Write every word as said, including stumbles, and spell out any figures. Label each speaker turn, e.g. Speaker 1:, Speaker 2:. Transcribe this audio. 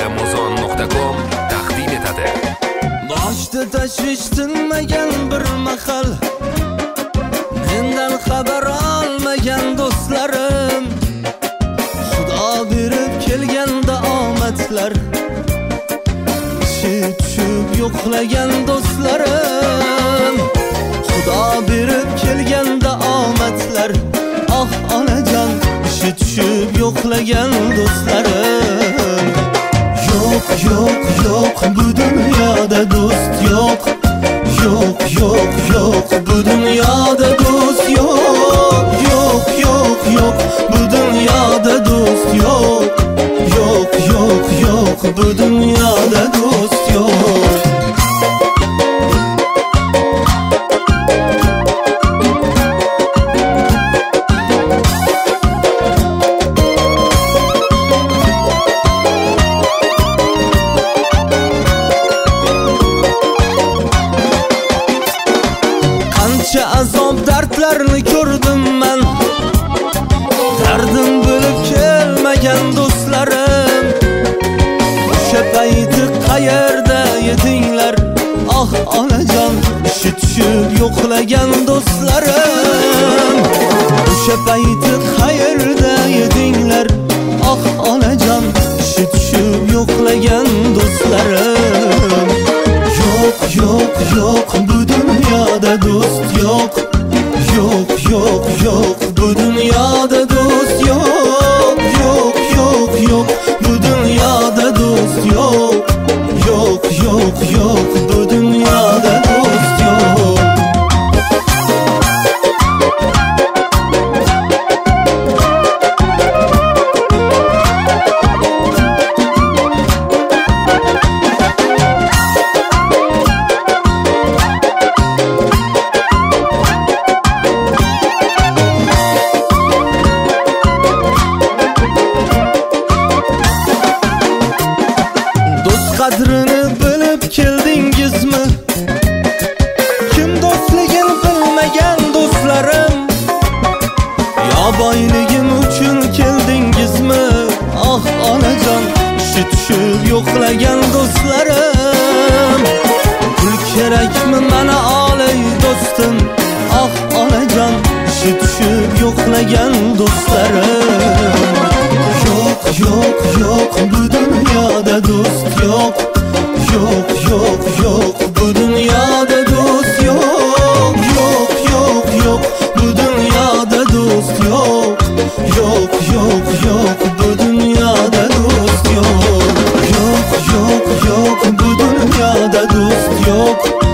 Speaker 1: muzon nuqta com taqdim etadi.
Speaker 2: Boshda tashvish tinmagan bir mahal, mendan xabar olmagan do'stlarim, Xudo berib kelganda omadlar, ishi tushib yo'qlagan do'stlarim, Xudo berib kelganda omadlar, oh onajon, ishi tushib yo'qlagan do'stlarim. Yo'q, yo'q, yo'q, bu dunyoda do'st yo'q. Yo'q, yo'q, yo'q, bu dunyoda do'st yo'q. Yo'q, yo'q, yo'q, bu dunyoda do'st yo'q. Yo'q, yo'q, yo'q, bu dunyoda do'st yo'q. Azob dardlarni ko'rdim men, dardim bo'lib kelmagan do'stlarim. O'sha payti qayerda edinglar, oh onajon, ishi tushib yo'qlagan do'stlarim. O'sha payti qayerda edinglar, oh onajon, ishi tushib yo'qlagan do'stlarim. Yo'q, yo'q, yo'q, bu dunyoda do'st yo'q. Yo'q, yo'q, yo'q, bu dunyoda do'st yo'q. Yo'q, yo'q, yo'q, bu dunyoda do'st yo'q. Yo'q, yo'q, yo'q, bu dunyoda do'st yo'q. Qadrini bilib keldingizmi? Kim do'stligini bilmagan do'stlarim? Yo boyligim uchun keldingizmi? Oh onajon, ishi tushib yo'qlagan do'stlarim. Pul kerakmi mana olay do'stim? Oh onajon, ishi tushib yo'qlagan do'stlarim. Yo'q, yo'q, yo'q, bu dunyoda do'st yo'q. Yo'q, yo'q, yo'q, bu dunyoda do'st yo'q. Yo'q, yo'q, yo'q, bu dunyoda do'st yo'q. Yo'q, yo'q, yo'q, bu dunyoda do'st yo'q. Yo'q, yo'q, yo'q, bu dunyoda do'st yo'q.